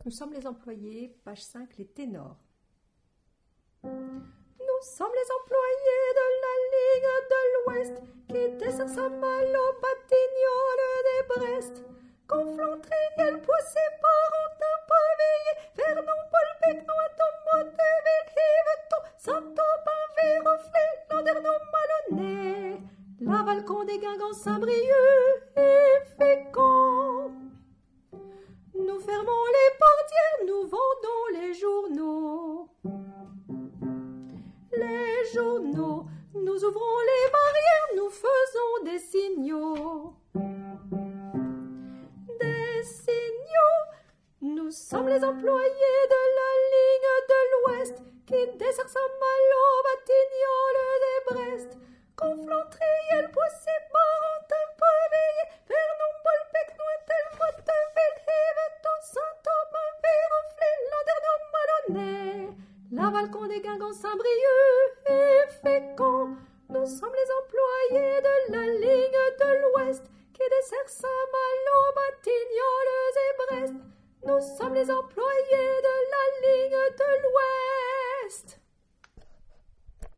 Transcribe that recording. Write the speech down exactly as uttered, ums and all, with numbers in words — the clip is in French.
Nous sommes les employés, page cinq, les ténors. Nous sommes les employés de la ligne de l'Ouest qui dessert Saint-Malo, Batignolles des Brest. Conflans, Triel, Poissy, Parentin, Paveillé, Vernon, Paul, Becno, Atomo, Teville, Yvetot, Saint-Aubin, Viroflay, Landerneau, Malonnet, Laval, Condé, Guingamp, Saint-Brieuc et Fécamp. Nous fermons les portières, nous vendons les journaux. Les journaux, nous ouvrons les barrières, nous faisons des signaux. Des signaux, nous sommes les employés de la ligne de l'Ouest qui dessert Saint-Malo, Batignolles et Brest. Conflans, Triel, Poissy, Parentin, Paveillé, Vernon, Paul, Becno, Telfort, Teville, Yvetot, Saint-Aubin, Viroflay, Landerneau, Malonnet, Laval, Condé, Guingamp, Saint-Brieuc et Fécamp. Nous sommes les employés de la ligne de l'Ouest qui dessert Saint-Malo, Batignolles et Brest. Nous sommes les employés de la ligne de l'Ouest.